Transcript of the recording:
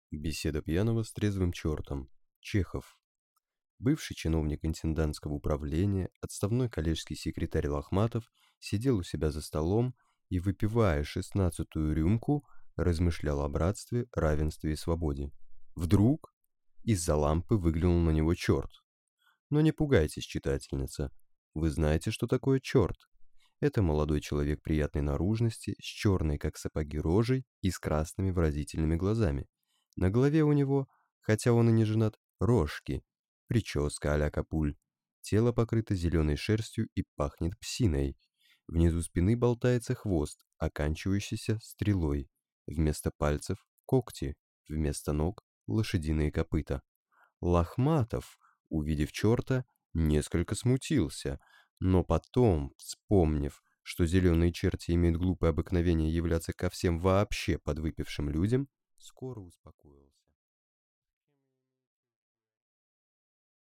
Беседа пьяного с трезвым чертом. Чехов. Бывший чиновник интендантского управления, отставной коллежский секретарь Лохматов сидел у себя за столом и, выпивая 16-ю рюмку, размышлял о братстве, равенстве и свободе. Вдруг из-за лампы выглянул на него черт. Но не пугайтесь, читательница. Вы знаете, что такое черт. Это молодой человек приятной наружности, с черной, как сапоги, рожей и с красными выразительными глазами. На голове у него, хотя он и не женат, рожки, прическа а-ля Капуль. Тело покрыто зеленой шерстью и пахнет псиной. Внизу спины болтается хвост, оканчивающийся стрелой. Вместо пальцев — когти, вместо ног — лошадиные копыта. Лохматов, увидев черта, несколько смутился, но потом, вспомнив, что зеленые черти имеют глупое обыкновение являться ко всем вообще подвыпившим людям, скоро успокоился.